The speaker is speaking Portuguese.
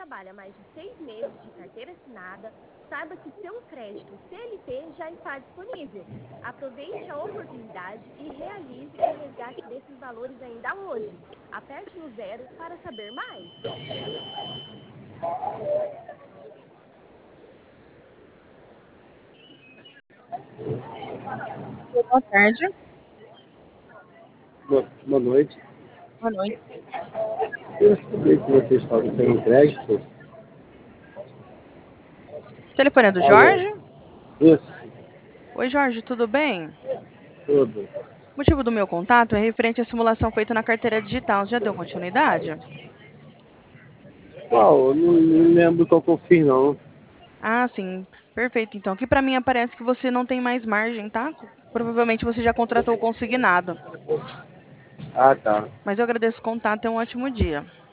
trabalha mais de 6 meses de carteira assinada, saiba que seu crédito CLT já está disponível. Aproveite a oportunidade e realize o resgate desses valores ainda hoje. Aperte no 0 para saber mais. Boa tarde. Boa noite. Boa noite. Eu sabia que vocês estavam tendo crédito. O telefone é do Alô? Jorge? Isso, Oi, Jorge, tudo bem? tudo. O motivo do meu contato é referente à simulação feita na carteira digital. Já deu continuidade? Qual? Eu não lembro qual que eu fiz, não. Ah, sim. Perfeito, então. Aqui para mim aparece que você não tem mais margem, tá? Provavelmente você já contratou o consignado. Ah, tá. Mas eu agradeço o contato e um ótimo dia.